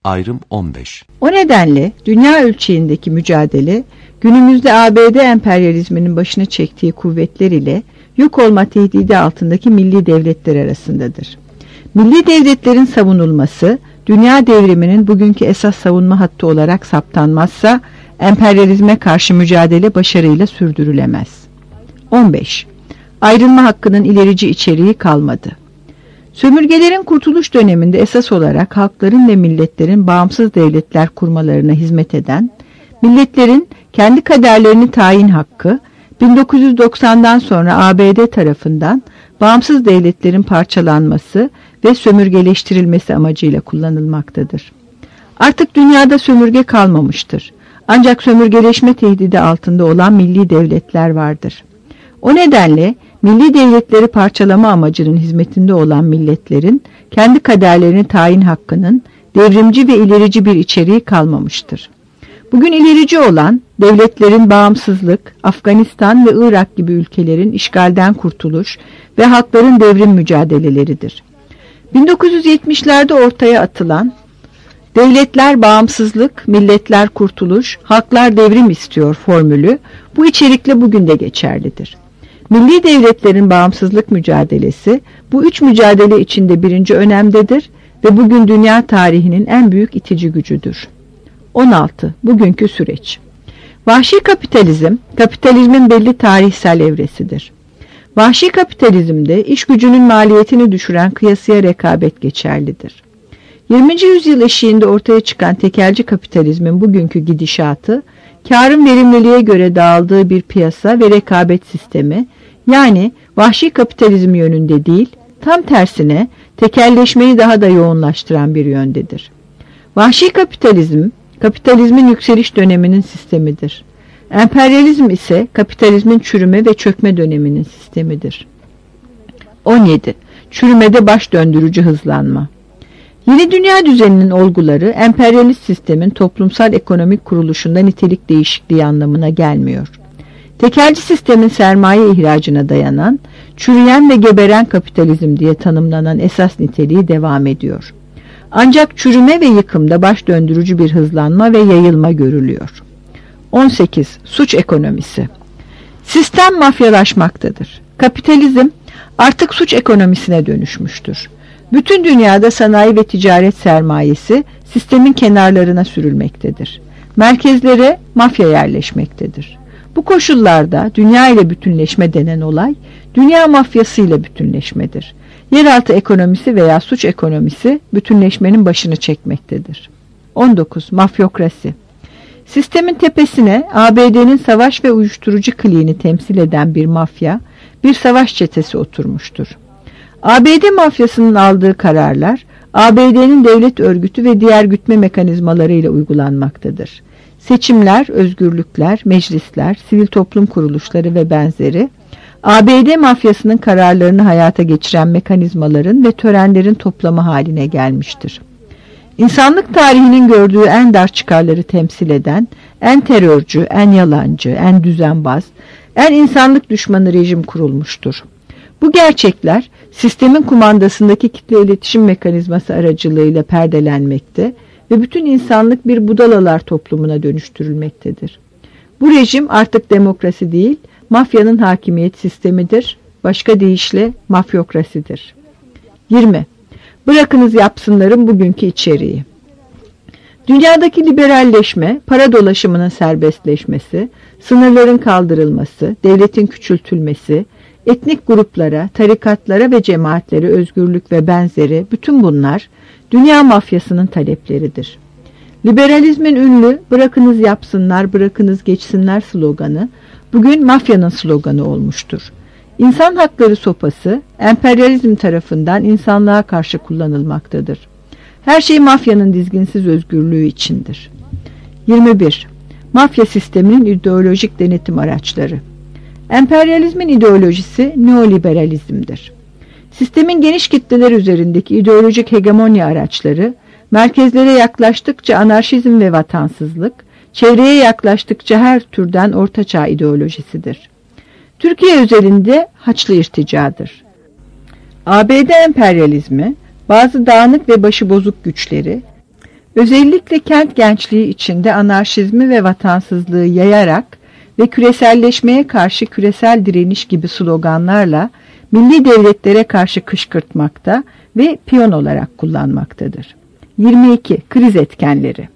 Ayrım 15. O nedenle dünya ölçeğindeki mücadele, günümüzde ABD emperyalizminin başına çektiği kuvvetler ile yok olma tehdidi altındaki milli devletler arasındadır. Milli devletlerin savunulması, dünya devriminin bugünkü esas savunma hattı olarak saptanmazsa, emperyalizme karşı mücadele başarıyla sürdürülemez. 15. Ayrılma hakkının ilerici içeriği kalmadı. Sömürgelerin kurtuluş döneminde esas olarak halkların ve milletlerin bağımsız devletler kurmalarına hizmet eden, milletlerin kendi kaderlerini tayin hakkı, 1990'dan sonra ABD tarafından bağımsız devletlerin parçalanması ve sömürgeleştirilmesi amacıyla kullanılmaktadır. Artık dünyada sömürge kalmamıştır. Ancak sömürgeleşme tehdidi altında olan milli devletler vardır. O nedenle milli devletleri parçalama amacının hizmetinde olan milletlerin kendi kaderlerini tayin hakkının devrimci ve ilerici bir içeriği kalmamıştır. Bugün ilerici olan devletlerin bağımsızlık, Afganistan ve Irak gibi ülkelerin işgalden kurtuluş ve halkların devrim mücadeleleridir. 1970'lerde ortaya atılan devletler bağımsızlık, milletler kurtuluş, halklar devrim istiyor formülü bu içerikle bugün de geçerlidir. Milli devletlerin bağımsızlık mücadelesi bu üç mücadele içinde birinci önemdedir ve bugün dünya tarihinin en büyük itici gücüdür. 16. Bugünkü süreç. Vahşi kapitalizm, kapitalizmin belli tarihsel evresidir. Vahşi kapitalizmde iş gücünün maliyetini düşüren kıyasıya rekabet geçerlidir. 20. yüzyıl eşiğinde ortaya çıkan tekelci kapitalizmin bugünkü gidişatı, kârın verimliliğe göre dağıldığı bir piyasa ve rekabet sistemi, yani vahşi kapitalizm yönünde değil, tam tersine tekelleşmeyi daha da yoğunlaştıran bir yöndedir. Vahşi kapitalizm, kapitalizmin yükseliş döneminin sistemidir. Emperyalizm ise kapitalizmin çürüme ve çökme döneminin sistemidir. 17. Çürümede baş döndürücü hızlanma. Yeni dünya düzeninin olguları emperyalist sistemin toplumsal ekonomik kuruluşunda nitelik değişikliği anlamına gelmiyor. Tekelci sistemin sermaye ihracına dayanan, çürüyen ve geberen kapitalizm diye tanımlanan esas niteliği devam ediyor. Ancak çürüme ve yıkımda baş döndürücü bir hızlanma ve yayılma görülüyor. 18. Suç ekonomisi. Sistem mafyalaşmaktadır. Kapitalizm artık suç ekonomisine dönüşmüştür. Bütün dünyada sanayi ve ticaret sermayesi sistemin kenarlarına sürülmektedir. Merkezlere mafya yerleşmektedir. Bu koşullarda dünya ile bütünleşme denen olay, dünya mafyası ile bütünleşmedir. Yeraltı ekonomisi veya suç ekonomisi bütünleşmenin başını çekmektedir. 19. Mafyokrasi. Sistemin tepesine ABD'nin savaş ve uyuşturucu kliğini temsil eden bir mafya, bir savaş çetesi oturmuştur. ABD mafyasının aldığı kararlar, ABD'nin devlet örgütü ve diğer gütme mekanizmalarıyla uygulanmaktadır. Seçimler, özgürlükler, meclisler, sivil toplum kuruluşları ve benzeri, ABD mafyasının kararlarını hayata geçiren mekanizmaların ve törenlerin toplamı haline gelmiştir. İnsanlık tarihinin gördüğü en dar çıkarları temsil eden, en terörcü, en yalancı, en düzenbaz, en insanlık düşmanı rejim kurulmuştur. Bu gerçekler, sistemin kumandasındaki kitle iletişim mekanizması aracılığıyla perdelenmekte ve bütün insanlık bir budalalar toplumuna dönüştürülmektedir. Bu rejim artık demokrasi değil, mafyanın hakimiyet sistemidir, başka deyişle mafyokrasidir. 20. Bırakınız yapsınların bugünkü içeriği. Dünyadaki liberalleşme, para dolaşımının serbestleşmesi, sınırların kaldırılması, devletin küçültülmesi, etnik gruplara, tarikatlara ve cemaatlere özgürlük ve benzeri bütün bunlar dünya mafyasının talepleridir. Liberalizmin ünlü "bırakınız yapsınlar, bırakınız geçsinler" sloganı bugün mafyanın sloganı olmuştur. İnsan hakları sopası emperyalizm tarafından insanlığa karşı kullanılmaktadır. Her şey mafyanın dizginsiz özgürlüğü içindir. 21. Mafya sisteminin ideolojik denetim araçları. Emperyalizmin ideolojisi neoliberalizmdir. Sistemin geniş kitleler üzerindeki ideolojik hegemonya araçları, merkezlere yaklaştıkça anarşizm ve vatansızlık, çevreye yaklaştıkça her türden ortaçağ ideolojisidir. Türkiye özelinde Haçlı irticadır. ABD emperyalizmi, bazı dağınık ve başıbozuk güçleri Özellikle kent gençliği içinde anarşizmi ve vatansızlığı yayarak ve küreselleşmeye karşı küresel direniş gibi sloganlarla milli devletlere karşı kışkırtmakta ve piyon olarak kullanmaktadır. 22. Kriz etkenleri.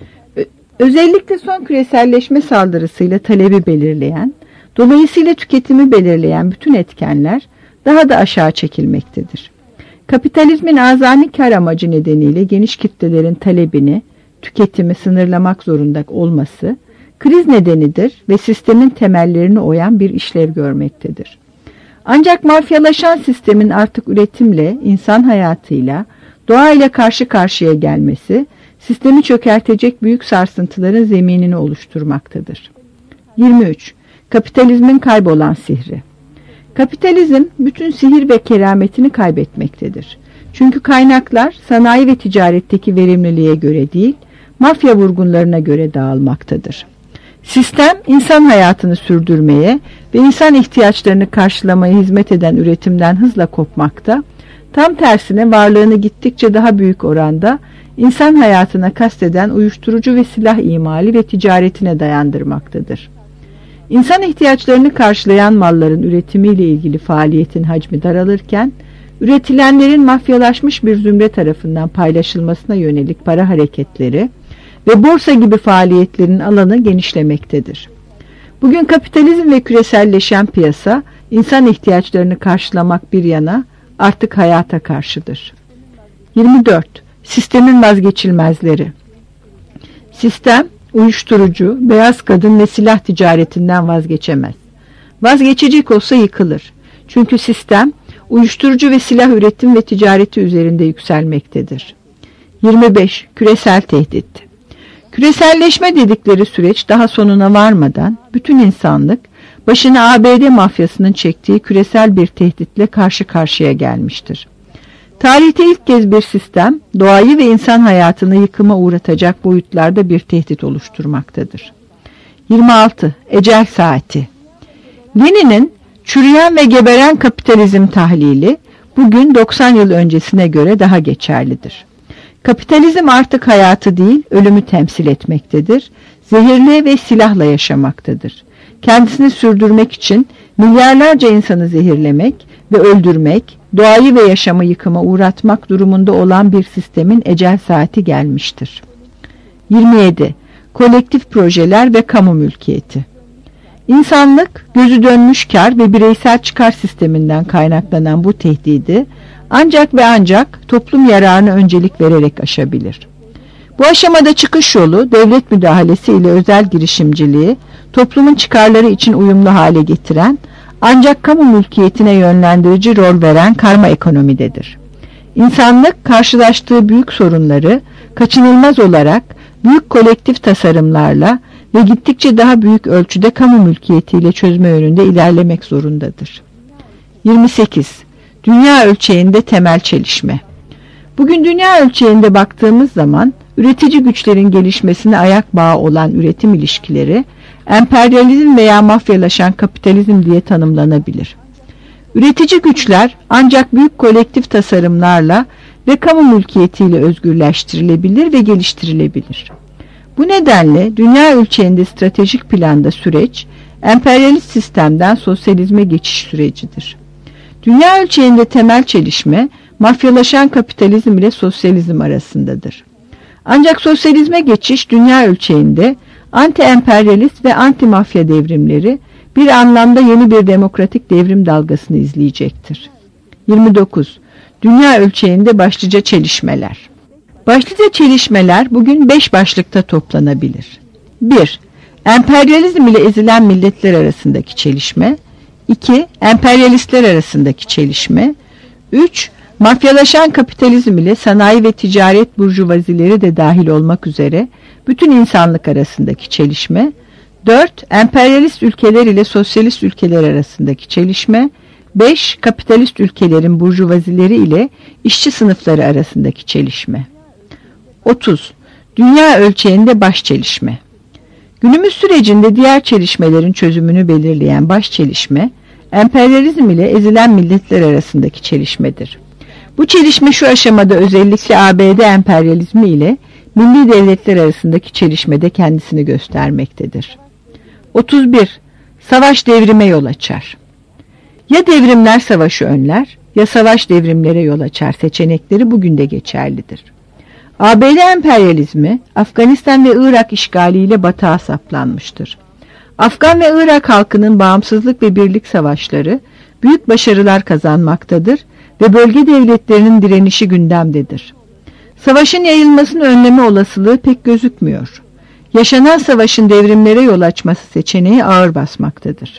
Özellikle son küreselleşme saldırısıyla talebi belirleyen, dolayısıyla tüketimi belirleyen bütün etkenler daha da aşağı çekilmektedir. Kapitalizmin azami kar amacı nedeniyle geniş kitlelerin talebini, tüketimi sınırlamak zorunda olması, kriz nedenidir ve sistemin temellerini oyan bir işlev görmektedir. Ancak mafyalaşan sistemin artık üretimle, insan hayatıyla, doğayla karşı karşıya gelmesi, sistemi çökertecek büyük sarsıntıların zeminini oluşturmaktadır. 23. Kapitalizmin kaybolan sihri. Kapitalizm bütün sihir ve kerametini kaybetmektedir. Çünkü kaynaklar sanayi ve ticaretteki verimliliğe göre değil, mafya vurgunlarına göre dağılmaktadır. Sistem, insan hayatını sürdürmeye ve insan ihtiyaçlarını karşılamaya hizmet eden üretimden hızla kopmakta, tam tersine varlığını gittikçe daha büyük oranda insan hayatına kasteden uyuşturucu ve silah imali ve ticaretine dayandırmaktadır. İnsan ihtiyaçlarını karşılayan malların üretimiyle ilgili faaliyetin hacmi daralırken, üretilenlerin mafyalaşmış bir zümre tarafından paylaşılmasına yönelik para hareketleri ve borsa gibi faaliyetlerin alanı genişlemektedir. Bugün kapitalizm ve küreselleşen piyasa, insan ihtiyaçlarını karşılamak bir yana artık hayata karşıdır. 24. Sistemin vazgeçilmezleri. Sistem, uyuşturucu, beyaz kadın ve silah ticaretinden vazgeçemez. Vazgeçecek olsa yıkılır. Çünkü sistem, uyuşturucu ve silah üretim ve ticareti üzerinde yükselmektedir. 25. Küresel tehdit. Küreselleşme dedikleri süreç daha sonuna varmadan bütün insanlık başını ABD mafyasının çektiği küresel bir tehditle karşı karşıya gelmiştir. Tarihte ilk kez bir sistem doğayı ve insan hayatını yıkıma uğratacak boyutlarda bir tehdit oluşturmaktadır. 26. Ecel saati. Lenin'in çürüyen ve geberen kapitalizm tahlili bugün 90 yıl öncesine göre daha geçerlidir. Kapitalizm artık hayatı değil, ölümü temsil etmektedir. Zehirli ve silahla yaşamaktadır. Kendisini sürdürmek için milyarlarca insanı zehirlemek ve öldürmek, doğayı ve yaşamı yıkıma uğratmak durumunda olan bir sistemin ecel saati gelmiştir. 27. Kolektif projeler ve kamu mülkiyeti. İnsanlık, gözü dönmüş kar ve bireysel çıkar sisteminden kaynaklanan bu tehdidi ancak ve ancak toplum yararına öncelik vererek aşabilir. Bu aşamada çıkış yolu devlet müdahalesi ile özel girişimciliği toplumun çıkarları için uyumlu hale getiren ancak kamu mülkiyetine yönlendirici rol veren karma ekonomidedir. İnsanlık karşılaştığı büyük sorunları kaçınılmaz olarak büyük kolektif tasarımlarla ve gittikçe daha büyük ölçüde kamu mülkiyetiyle çözme yönünde ilerlemek zorundadır. 28. Dünya ölçeğinde temel çelişme. Bugün dünya ölçeğinde baktığımız zaman üretici güçlerin gelişmesine ayak bağı olan üretim ilişkileri emperyalizm veya mafyalaşan kapitalizm diye tanımlanabilir. Üretici güçler ancak büyük kolektif tasarımlarla ve kamu mülkiyetiyle özgürleştirilebilir ve geliştirilebilir. Bu nedenle dünya ölçeğinde stratejik planda süreç, emperyalist sistemden sosyalizme geçiş sürecidir. Dünya ölçeğinde temel çelişme, mafyalaşan kapitalizm ile sosyalizm arasındadır. Ancak sosyalizme geçiş dünya ölçeğinde anti-emperyalist ve anti-mafya devrimleri bir anlamda yeni bir demokratik devrim dalgasını izleyecektir. 29. Dünya ölçeğinde başlıca çelişmeler. Başlıca çelişmeler bugün 5 başlıkta toplanabilir. 1. Emperyalizm ile ezilen milletler arasındaki çelişme. 2. Emperyalistler arasındaki çelişme. 3. Mafyalaşan kapitalizm ile sanayi ve ticaret burjuvazileri de dahil olmak üzere bütün insanlık arasındaki çelişme. 4. Emperyalist ülkeler ile sosyalist ülkeler arasındaki çelişme. 5. Kapitalist ülkelerin burjuvazileri ile işçi sınıfları arasındaki çelişme. 30. Dünya ölçeğinde baş çelişme. Günümüz sürecinde diğer çelişmelerin çözümünü belirleyen baş çelişme, emperyalizm ile ezilen milletler arasındaki çelişmedir. Bu çelişme şu aşamada özellikle ABD emperyalizmi ile milli devletler arasındaki çelişmede kendisini göstermektedir. 31. Savaş devrime yol açar. Ya devrimler savaşı önler, ya savaş devrimlere yol açar seçenekleri bugün de geçerlidir. ABD emperyalizmi, Afganistan ve Irak işgaliyle batağa saplanmıştır. Afgan ve Irak halkının bağımsızlık ve birlik savaşları büyük başarılar kazanmaktadır ve bölge devletlerinin direnişi gündemdedir. Savaşın yayılmasını önleme olasılığı pek gözükmüyor. Yaşanan savaşın devrimlere yol açması seçeneği ağır basmaktadır.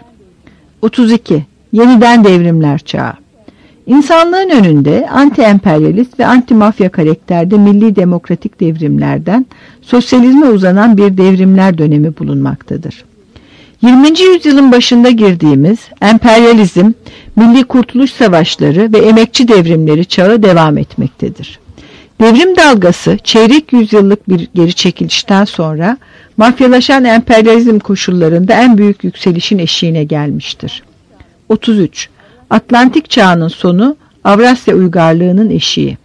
32. Yeniden devrimler çağı. İnsanlığın önünde anti-emperyalist ve anti-mafya karakterde milli demokratik devrimlerden sosyalizme uzanan bir devrimler dönemi bulunmaktadır. 20. yüzyılın başında girdiğimiz emperyalizm, milli kurtuluş savaşları ve emekçi devrimleri çağı devam etmektedir. Devrim dalgası çeyrek yüzyıllık bir geri çekilişten sonra mafyalaşan emperyalizm koşullarında en büyük yükselişin eşiğine gelmiştir. 33. Atlantik çağının sonu, Avrasya uygarlığının eşiği.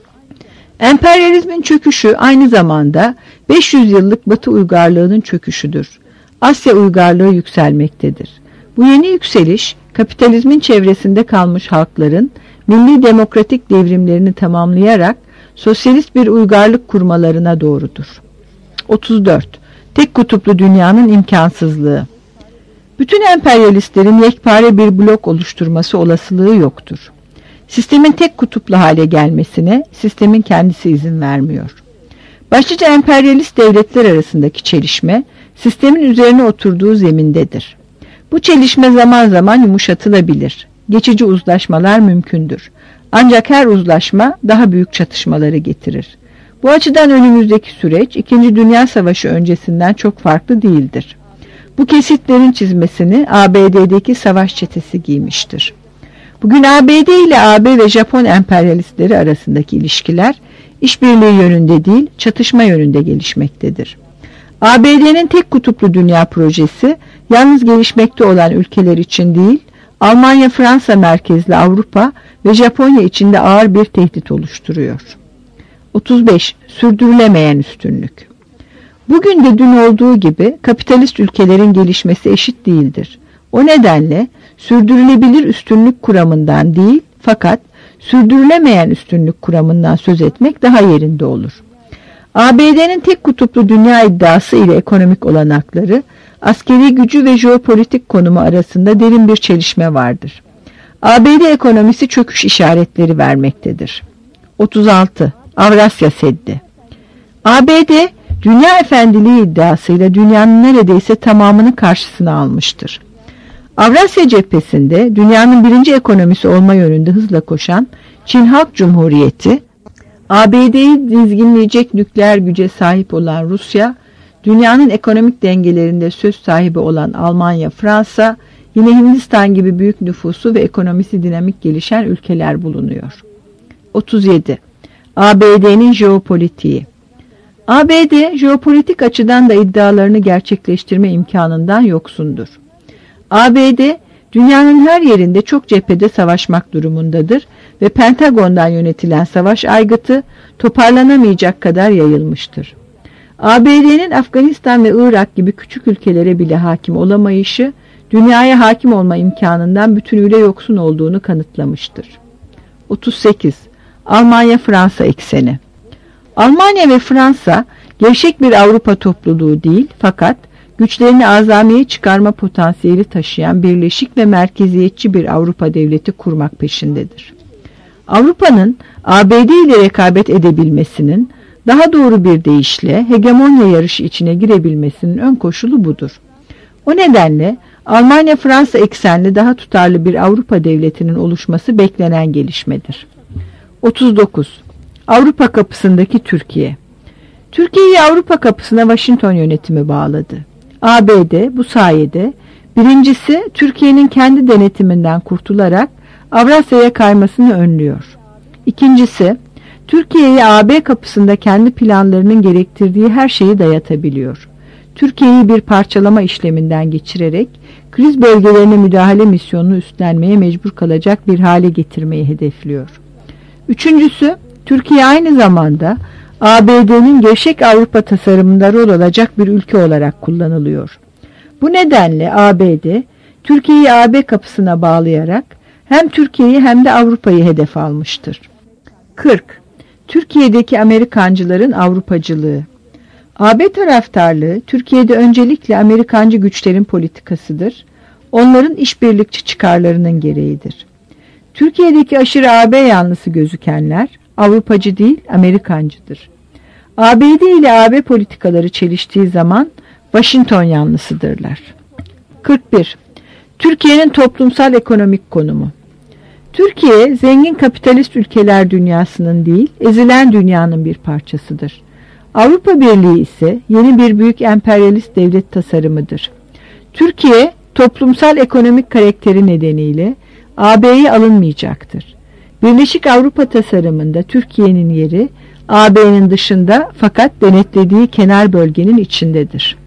Emperyalizmin çöküşü aynı zamanda 500 yıllık Batı uygarlığının çöküşüdür. Asya uygarlığı yükselmektedir. Bu yeni yükseliş, kapitalizmin çevresinde kalmış halkların milli demokratik devrimlerini tamamlayarak sosyalist bir uygarlık kurmalarına doğrudur. 34. Tek kutuplu dünyanın imkansızlığı. Bütün emperyalistlerin yekpare bir blok oluşturması olasılığı yoktur. Sistemin tek kutuplu hale gelmesine sistemin kendisi izin vermiyor. Başlıca emperyalist devletler arasındaki çelişme, sistemin üzerine oturduğu zemindedir. Bu çelişme zaman zaman yumuşatılabilir. Geçici uzlaşmalar mümkündür. Ancak her uzlaşma daha büyük çatışmaları getirir. Bu açıdan önümüzdeki süreç 2. Dünya Savaşı öncesinden çok farklı değildir. Bu kesitlerin çizmesini ABD'deki savaş çetesi giymiştir. Bugün ABD ile AB ve Japon emperyalistleri arasındaki ilişkiler işbirliği yönünde değil, çatışma yönünde gelişmektedir. ABD'nin tek kutuplu dünya projesi yalnız gelişmekte olan ülkeler için değil, Almanya, Fransa merkezli Avrupa ve Japonya içinde ağır bir tehdit oluşturuyor. 35. Sürdürülemeyen üstünlük. Bugün de dün olduğu gibi kapitalist ülkelerin gelişmesi eşit değildir. O nedenle sürdürülebilir üstünlük kuramından değil, fakat sürdürülemeyen üstünlük kuramından söz etmek daha yerinde olur. ABD'nin tek kutuplu dünya iddiası ile ekonomik olanakları, askeri gücü ve jeopolitik konumu arasında derin bir çelişme vardır. ABD ekonomisi çöküş işaretleri vermektedir. 36. Avrasya Seddi. ABD, dünya efendiliği iddiasıyla dünyanın neredeyse tamamını karşısına almıştır. Avrasya cephesinde dünyanın birinci ekonomisi olma yönünde hızla koşan Çin Halk Cumhuriyeti, ABD'yi dizginleyecek nükleer güce sahip olan Rusya, dünyanın ekonomik dengelerinde söz sahibi olan Almanya, Fransa, yine Hindistan gibi büyük nüfusu ve ekonomisi dinamik gelişen ülkeler bulunuyor. 37. ABD'nin jeopolitiği. ABD, jeopolitik açıdan da iddialarını gerçekleştirme imkanından yoksundur. ABD, dünyanın her yerinde çok cephede savaşmak durumundadır ve Pentagon'dan yönetilen savaş aygıtı toparlanamayacak kadar yayılmıştır. ABD'nin Afganistan ve Irak gibi küçük ülkelere bile hakim olamayışı, dünyaya hakim olma imkanından bütünüyle yoksun olduğunu kanıtlamıştır. 38. Almanya-Fransa ekseni. Almanya ve Fransa, gevşek bir Avrupa topluluğu değil, fakat güçlerini azamiye çıkarma potansiyeli taşıyan birleşik ve merkeziyetçi bir Avrupa devleti kurmak peşindedir. Avrupa'nın ABD ile rekabet edebilmesinin, daha doğru bir deyişle hegemonya yarışı içine girebilmesinin ön koşulu budur. O nedenle Almanya-Fransa eksenli daha tutarlı bir Avrupa devletinin oluşması beklenen gelişmedir. 39. Avrupa kapısındaki Türkiye. Türkiye'yi Avrupa kapısına Washington yönetimi bağladı. ABD bu sayede birincisi Türkiye'nin kendi denetiminden kurtularak Avrasya'ya kaymasını önlüyor. İkincisi, Türkiye'ye AB kapısında kendi planlarının gerektirdiği her şeyi dayatabiliyor. Türkiye'yi bir parçalama işleminden geçirerek kriz bölgelerine müdahale misyonunu üstlenmeye mecbur kalacak bir hale getirmeyi hedefliyor. Üçüncüsü, Türkiye aynı zamanda ABD'nin gevşek Avrupa tasarımında rol alacak bir ülke olarak kullanılıyor. Bu nedenle ABD, Türkiye'yi AB kapısına bağlayarak hem Türkiye'yi hem de Avrupa'yı hedef almıştır. 40. Türkiye'deki Amerikancıların Avrupacılığı. AB taraftarlığı Türkiye'de öncelikle Amerikancı güçlerin politikasıdır. Onların işbirlikçi çıkarlarının gereğidir. Türkiye'deki aşırı AB yanlısı gözükenler Avrupacı değil Amerikancıdır. ABD ile AB politikaları çeliştiği zaman Washington yanlısıdırlar. 41. Türkiye'nin toplumsal ekonomik konumu. Türkiye, zengin kapitalist ülkeler dünyasının değil, ezilen dünyanın bir parçasıdır. Avrupa Birliği ise yeni bir büyük emperyalist devlet tasarımıdır. Türkiye, toplumsal ekonomik karakteri nedeniyle AB'ye alınmayacaktır. Birleşik Avrupa tasarımında Türkiye'nin yeri AB'nin dışında fakat denetlediği kenar bölgenin içindedir.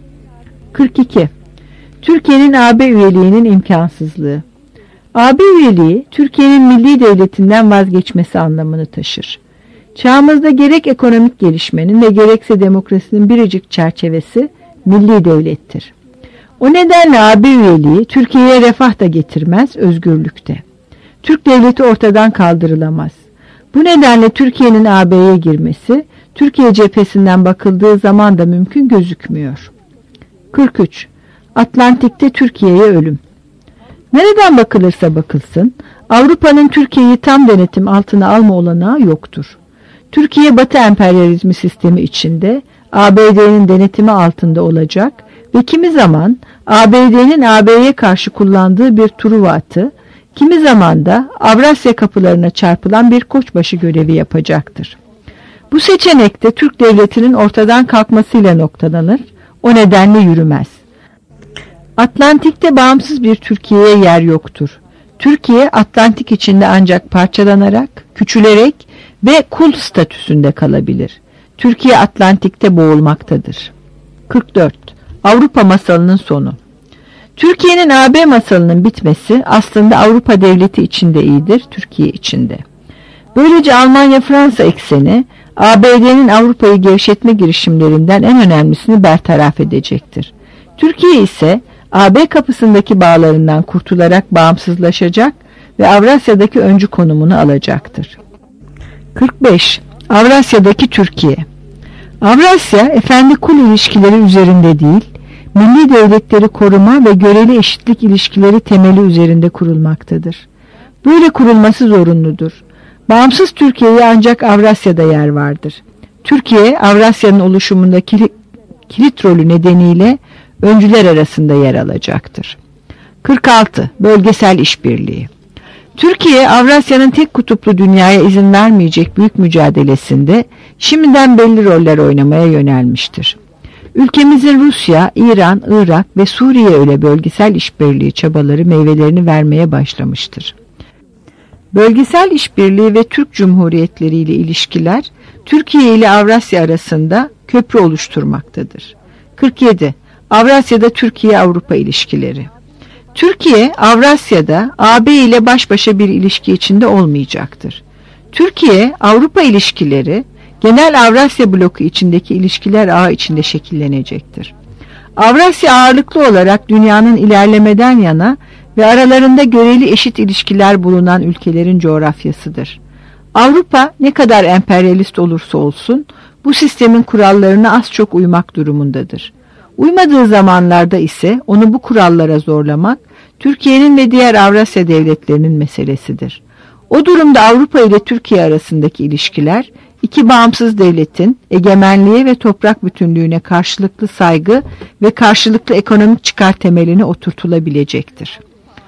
42. Türkiye'nin AB üyeliğinin imkansızlığı. AB üyeliği Türkiye'nin milli devletinden vazgeçmesi anlamını taşır. Çağımızda gerek ekonomik gelişmenin ve gerekse demokrasinin biricik çerçevesi milli devlettir. O nedenle AB üyeliği Türkiye'ye refah da getirmez, özgürlükte. Türk devleti ortadan kaldırılamaz. Bu nedenle Türkiye'nin AB'ye girmesi, Türkiye cephesinden bakıldığı zaman da mümkün gözükmüyor. 43. Atlantik'te Türkiye'ye ölüm. Nereden bakılırsa bakılsın, Avrupa'nın Türkiye'yi tam denetim altına alma olanağı yoktur. Türkiye Batı emperyalizmi sistemi içinde ABD'nin denetimi altında olacak ve kimi zaman ABD'nin AB'ye karşı kullandığı bir Truva atı, kimi zaman da Avrasya kapılarına çarpılan bir koçbaşı görevi yapacaktır. Bu seçenekte Türk devletinin ortadan kalkmasıyla noktalanır, o nedenle yürümez. Atlantik'te bağımsız bir Türkiye'ye yer yoktur. Türkiye Atlantik içinde ancak parçalanarak, küçülerek ve kul statüsünde kalabilir. Türkiye Atlantik'te boğulmaktadır. 44. Avrupa masalının sonu. Türkiye'nin AB masalının bitmesi aslında Avrupa devleti içinde iyidir, Türkiye içinde. Böylece Almanya-Fransa ekseni ABD'nin Avrupa'yı gevşetme girişimlerinden en önemlisini bertaraf edecektir. Türkiye ise AB kapısındaki bağlarından kurtularak bağımsızlaşacak ve Avrasya'daki öncü konumunu alacaktır. 45. Avrasya'daki Türkiye. Avrasya, efendi-kul ilişkileri üzerinde değil, milli devletleri koruma ve göreli eşitlik ilişkileri temeli üzerinde kurulmaktadır. Böyle kurulması zorunludur. Bağımsız Türkiye'ye ancak Avrasya'da yer vardır. Türkiye, Avrasya'nın oluşumundaki kilit rolü nedeniyle öncüler arasında yer alacaktır. 46. Bölgesel işbirliği. Türkiye, Avrasya'nın tek kutuplu dünyaya izin vermeyecek büyük mücadelesinde şimdiden belli roller oynamaya yönelmiştir. Ülkemizin Rusya, İran, Irak ve Suriye ile bölgesel işbirliği çabaları meyvelerini vermeye başlamıştır. Bölgesel işbirliği ve Türk Cumhuriyetleri ile ilişkiler Türkiye ile Avrasya arasında köprü oluşturmaktadır. 47. Avrasya'da Türkiye-Avrupa ilişkileri. Türkiye, Avrasya'da AB ile baş başa bir ilişki içinde olmayacaktır. Türkiye-Avrupa ilişkileri, genel Avrasya bloku içindeki ilişkiler ağı içinde şekillenecektir. Avrasya ağırlıklı olarak dünyanın ilerlemeden yana ve aralarında göreli eşit ilişkiler bulunan ülkelerin coğrafyasıdır. Avrupa ne kadar emperyalist olursa olsun, bu sistemin kurallarına az çok uymak durumundadır. Uymadığı zamanlarda ise onu bu kurallara zorlamak, Türkiye'nin ve diğer Avrasya devletlerinin meselesidir. O durumda Avrupa ile Türkiye arasındaki ilişkiler, iki bağımsız devletin egemenliğe ve toprak bütünlüğüne karşılıklı saygı ve karşılıklı ekonomik çıkar temeline oturtulabilecektir.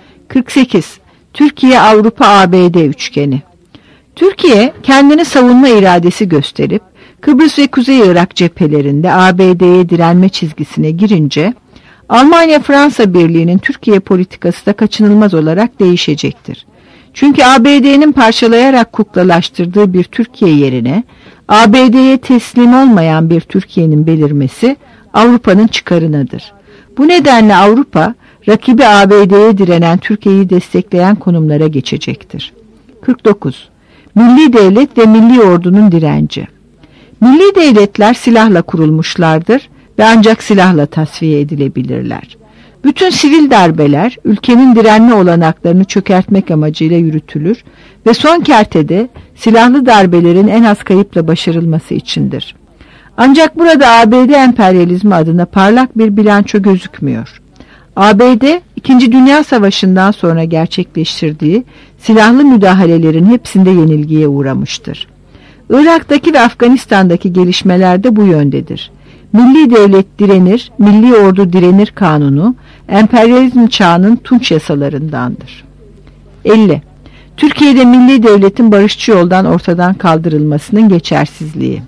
48. Türkiye-Avrupa-ABD üçgeni. Türkiye, kendini savunma iradesi gösterip, Kıbrıs ve Kuzey Irak cephelerinde ABD'ye direnme çizgisine girince, Almanya-Fransa Birliği'nin Türkiye politikası da kaçınılmaz olarak değişecektir. Çünkü ABD'nin parçalayarak kuklalaştırdığı bir Türkiye yerine, ABD'ye teslim olmayan bir Türkiye'nin belirmesi Avrupa'nın çıkarınadır. Bu nedenle Avrupa, rakibi ABD'ye direnen Türkiye'yi destekleyen konumlara geçecektir. 49. Milli devlet ve milli ordunun direnci. Milli devletler silahla kurulmuşlardır ve ancak silahla tasfiye edilebilirler. Bütün sivil darbeler ülkenin direnme olanaklarını çökertmek amacıyla yürütülür ve son kertede silahlı darbelerin en az kayıpla başarılması içindir. Ancak burada ABD emperyalizmi adına parlak bir bilanço gözükmüyor. ABD, İkinci Dünya Savaşı'ndan sonra gerçekleştirdiği silahlı müdahalelerin hepsinde yenilgiye uğramıştır. Irak'taki ve Afganistan'daki gelişmeler de bu yöndedir. Milli devlet direnir, milli ordu direnir kanunu, emperyalizm çağının tunç yasalarındandır. 50. Türkiye'de milli devletin barışçı yoldan ortadan kaldırılmasının geçersizliği.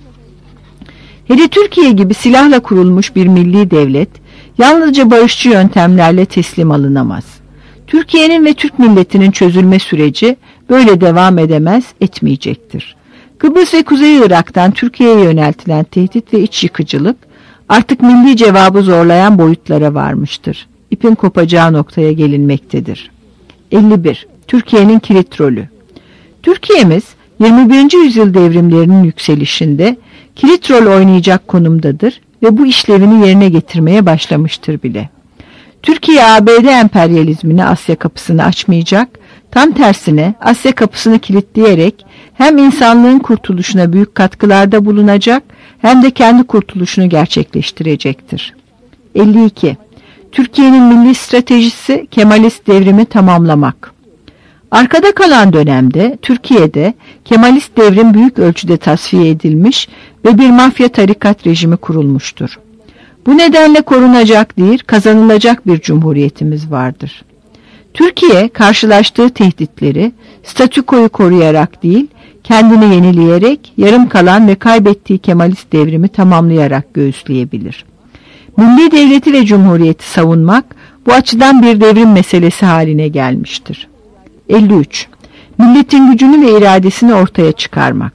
Hele Türkiye gibi silahla kurulmuş bir milli devlet, yalnızca barışçı yöntemlerle teslim alınamaz. Türkiye'nin ve Türk milletinin çözülme süreci böyle devam edemez, etmeyecektir. Kıbrıs ve Kuzey Irak'tan Türkiye'ye yöneltilen tehdit ve iç yıkıcılık artık milli cevabı zorlayan boyutlara varmıştır. İpin kopacağı noktaya gelinmektedir. 51. Türkiye'nin kilit rolü. Türkiye'miz 21. yüzyıl devrimlerinin yükselişinde kilit rol oynayacak konumdadır ve bu işlevini yerine getirmeye başlamıştır bile. Türkiye ABD emperyalizmine Asya kapısını açmayacak, tam tersine Asya kapısını kilitleyerek hem insanlığın kurtuluşuna büyük katkılarda bulunacak hem de kendi kurtuluşunu gerçekleştirecektir. 52. Türkiye'nin milli stratejisi Kemalist devrimi tamamlamak. Arkada kalan dönemde Türkiye'de Kemalist devrim büyük ölçüde tasfiye edilmiş ve bir mafya tarikat rejimi kurulmuştur. Bu nedenle korunacak değil, kazanılacak bir cumhuriyetimiz vardır. Türkiye karşılaştığı tehditleri statükoyu koruyarak değil, kendini yenileyerek, yarım kalan ve kaybettiği Kemalist devrimi tamamlayarak göğüsleyebilir. Milli devleti ve cumhuriyeti savunmak bu açıdan bir devrim meselesi haline gelmiştir. 53. Milletin gücünü ve iradesini ortaya çıkarmak.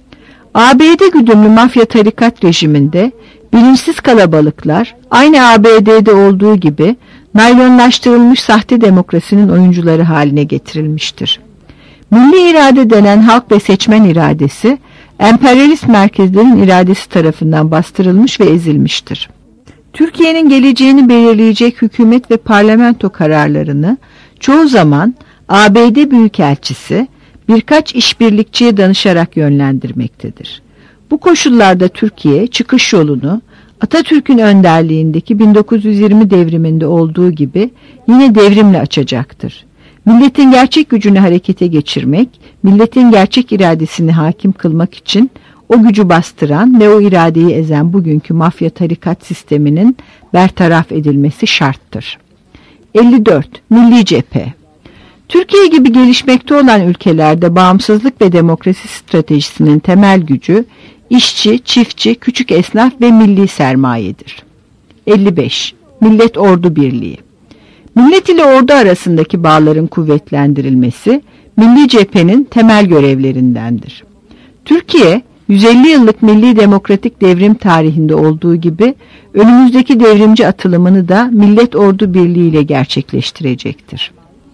ABD güdümlü mafya tarikat rejiminde bilinçsiz kalabalıklar aynı ABD'de olduğu gibi naylonlaştırılmış sahte demokrasinin oyuncuları haline getirilmiştir. Milli irade denen halk ve seçmen iradesi, emperyalist merkezlerin iradesi tarafından bastırılmış ve ezilmiştir. Türkiye'nin geleceğini belirleyecek hükümet ve parlamento kararlarını çoğu zaman ABD Büyükelçisi birkaç işbirlikçiye danışarak yönlendirmektedir. Bu koşullarda Türkiye çıkış yolunu Atatürk'ün önderliğindeki 1920 devriminde olduğu gibi yine devrimle açacaktır. Milletin gerçek gücünü harekete geçirmek, milletin gerçek iradesini hakim kılmak için o gücü bastıran ve o iradeyi ezen bugünkü mafya tarikat sisteminin bertaraf edilmesi şarttır. 54. Milli cephe. Türkiye gibi gelişmekte olan ülkelerde bağımsızlık ve demokrasi stratejisinin temel gücü işçi, çiftçi, küçük esnaf ve milli sermayedir. 55. Millet ordu birliği. Millet ile ordu arasındaki bağların kuvvetlendirilmesi milli cephenin temel görevlerindendir. Türkiye 150 yıllık milli demokratik devrim tarihinde olduğu gibi önümüzdeki devrimci atılımını da millet ordu birliği ile gerçekleştirecektir.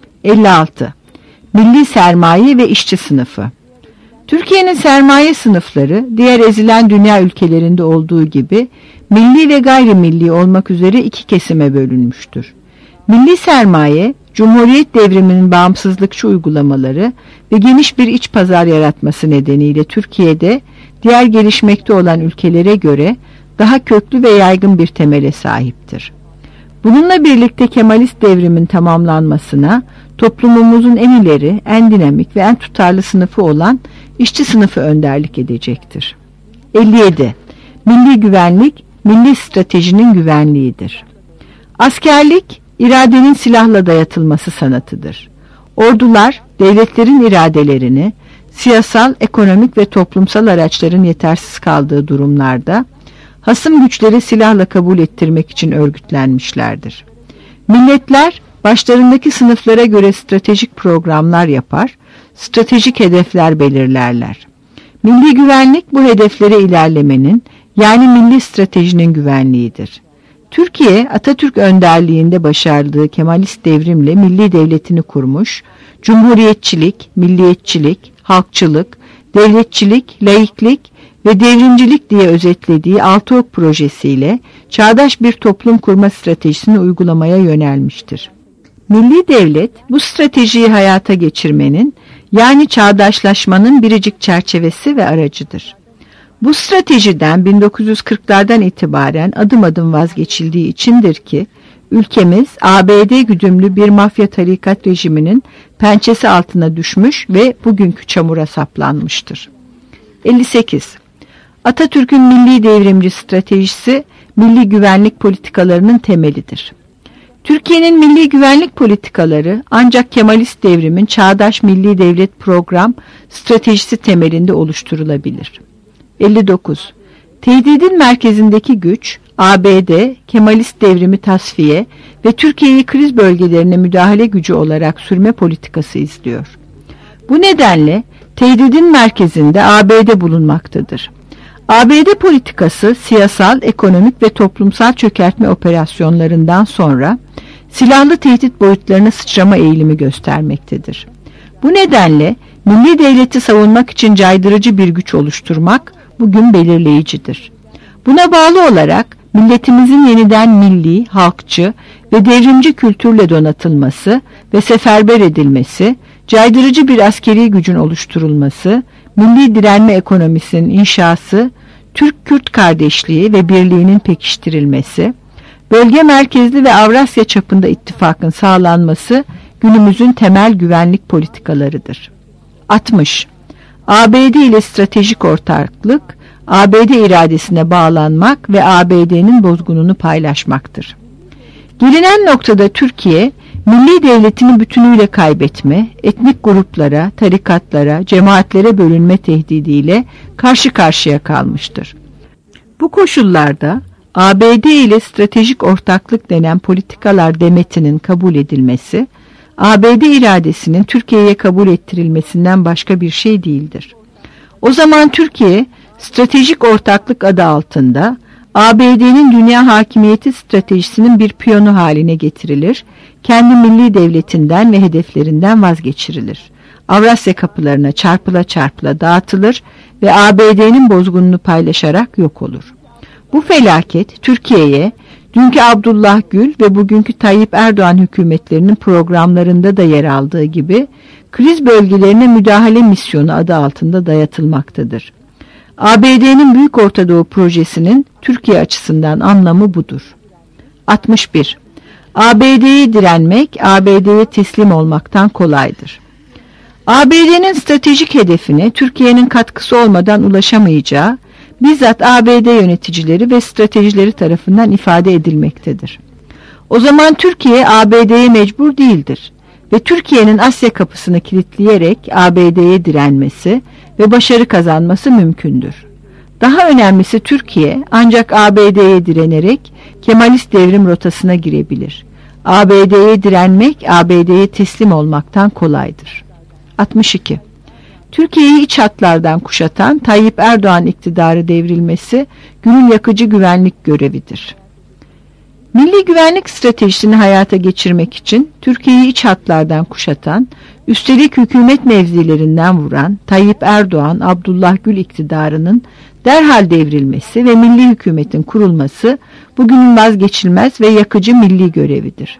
56. Milli sermaye ve işçi sınıfı. Türkiye'nin sermaye sınıfları diğer ezilen dünya ülkelerinde olduğu gibi milli ve gayrimilli olmak üzere iki kesime bölünmüştür. Milli sermaye, Cumhuriyet devriminin bağımsızlıkçı uygulamaları ve geniş bir iç pazar yaratması nedeniyle Türkiye'de diğer gelişmekte olan ülkelere göre daha köklü ve yaygın bir temele sahiptir. Bununla birlikte Kemalist devrimin tamamlanmasına toplumumuzun en ileri, en dinamik ve en tutarlı sınıfı olan işçi sınıfı önderlik edecektir. 57. Milli güvenlik, milli stratejinin güvenliğidir. Askerlik, iradenin silahla dayatılması sanatıdır. Ordular, devletlerin iradelerini, siyasal, ekonomik ve toplumsal araçların yetersiz kaldığı durumlarda, hasım güçleri silahla kabul ettirmek için örgütlenmişlerdir. Milletler, başlarındaki sınıflara göre stratejik programlar yapar, stratejik hedefler belirlerler. Milli güvenlik bu hedeflere ilerlemenin, yani milli stratejinin güvenliğidir. Türkiye, Atatürk önderliğinde başardığı Kemalist devrimle milli devletini kurmuş, cumhuriyetçilik, milliyetçilik, halkçılık, devletçilik, laiklik ve devrimcilik diye özetlediği Altıok projesiyle çağdaş bir toplum kurma stratejisini uygulamaya yönelmiştir. Milli devlet bu stratejiyi hayata geçirmenin, yani çağdaşlaşmanın biricik çerçevesi ve aracıdır. Bu stratejiden 1940'lardan itibaren adım adım vazgeçildiği içindir ki ülkemiz ABD güdümlü bir mafya tarikat rejiminin pençesi altına düşmüş ve bugünkü çamura saplanmıştır. 58. Atatürk'ün milli devrimci stratejisi milli güvenlik politikalarının temelidir. Türkiye'nin milli güvenlik politikaları ancak Kemalist devrimin çağdaş milli devlet program stratejisi temelinde oluşturulabilir. 59. Tehdidin merkezindeki güç, ABD, Kemalist devrimi tasfiye ve Türkiye'yi kriz bölgelerine müdahale gücü olarak sürme politikası izliyor. Bu nedenle tehdidin merkezinde ABD bulunmaktadır. ABD politikası siyasal, ekonomik ve toplumsal çökertme operasyonlarından sonra silahlı tehdit boyutlarına sıçrama eğilimi göstermektedir. Bu nedenle milli devleti savunmak için caydırıcı bir güç oluşturmak bugün belirleyicidir. Buna bağlı olarak milletimizin yeniden milli, halkçı ve devrimci kültürle donatılması ve seferber edilmesi, caydırıcı bir askeri gücün oluşturulması, milli direnme ekonomisinin inşası, Türk-Kürt kardeşliği ve birliğinin pekiştirilmesi, bölge merkezli ve Avrasya çapında ittifakın sağlanması günümüzün temel güvenlik politikalarıdır. 60. ABD ile stratejik ortaklık, ABD iradesine bağlanmak ve ABD'nin bozgununu paylaşmaktır. Gelinen noktada Türkiye, milli devletini bütünüyle kaybetme, etnik gruplara, tarikatlara, cemaatlere bölünme tehdidiyle karşı karşıya kalmıştır. Bu koşullarda ABD ile stratejik ortaklık denen politikalar demetinin kabul edilmesi, ABD iradesinin Türkiye'ye kabul ettirilmesinden başka bir şey değildir. O zaman Türkiye, stratejik ortaklık adı altında ABD'nin dünya hakimiyeti stratejisinin bir piyonu haline getirilir, kendi milli devletinden ve hedeflerinden vazgeçirilir. Avrasya kapılarına çarpıla çarpıla dağıtılır ve ABD'nin bozgununu paylaşarak yok olur. Bu felaket Türkiye'ye dünkü Abdullah Gül ve bugünkü Tayyip Erdoğan hükümetlerinin programlarında da yer aldığı gibi kriz bölgelerine müdahale misyonu adı altında dayatılmaktadır. ABD'nin Büyük Orta Doğu projesinin Türkiye açısından anlamı budur. 61. ABD'ye direnmek, ABD'ye teslim olmaktan kolaydır. ABD'nin stratejik hedefine Türkiye'nin katkısı olmadan ulaşamayacağı, bizzat ABD yöneticileri ve stratejileri tarafından ifade edilmektedir. O zaman Türkiye ABD'ye mecbur değildir ve Türkiye'nin Asya kapısını kilitleyerek ABD'ye direnmesi ve başarı kazanması mümkündür. Daha önemlisi Türkiye ancak ABD'ye direnerek Kemalist devrim rotasına girebilir. ABD'ye direnmek, ABD'ye teslim olmaktan kolaydır. 62. Türkiye'yi iç hatlardan kuşatan Tayyip Erdoğan iktidarı devrilmesi günün yakıcı güvenlik görevidir. Milli güvenlik stratejisini hayata geçirmek için Türkiye'yi iç hatlardan kuşatan, üstelik hükümet mevzilerinden vuran Tayyip Erdoğan, Abdullah Gül iktidarının derhal devrilmesi ve milli hükümetin kurulması bugünün vazgeçilmez ve yakıcı milli görevidir.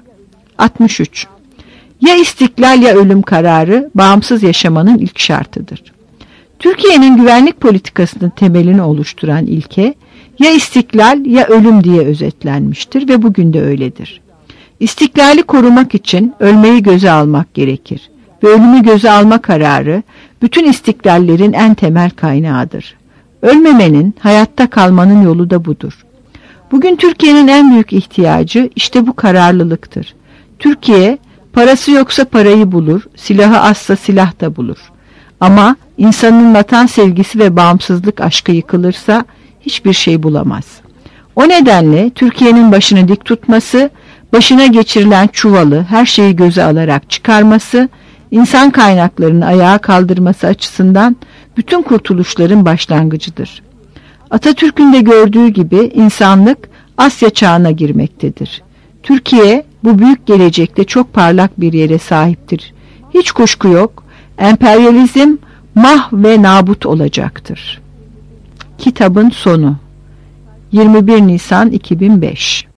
63. Ya istiklal ya ölüm kararı bağımsız yaşamanın ilk şartıdır. Türkiye'nin güvenlik politikasının temelini oluşturan ilke ya istiklal ya ölüm diye özetlenmiştir ve bugün de öyledir. İstiklali korumak için ölmeyi göze almak gerekir ve ölümü göze alma kararı bütün istiklallerin en temel kaynağıdır. Ölmemenin, hayatta kalmanın yolu da budur. Bugün Türkiye'nin en büyük ihtiyacı işte bu kararlılıktır. Türkiye, parası yoksa parayı bulur, silahı azsa silah da bulur. Ama insanın vatan sevgisi ve bağımsızlık aşkı yıkılırsa hiçbir şey bulamaz. O nedenle Türkiye'nin başını dik tutması, başına geçirilen çuvalı her şeyi göze alarak çıkarması, insan kaynaklarını ayağa kaldırması açısından bütün kurtuluşların başlangıcıdır. Atatürk'ün de gördüğü gibi insanlık Asya çağına girmektedir. Türkiye bu büyük gelecekte çok parlak bir yere sahiptir. Hiç kuşku yok, emperyalizm mah ve nabut olacaktır. Kitabın sonu. 21 Nisan 2005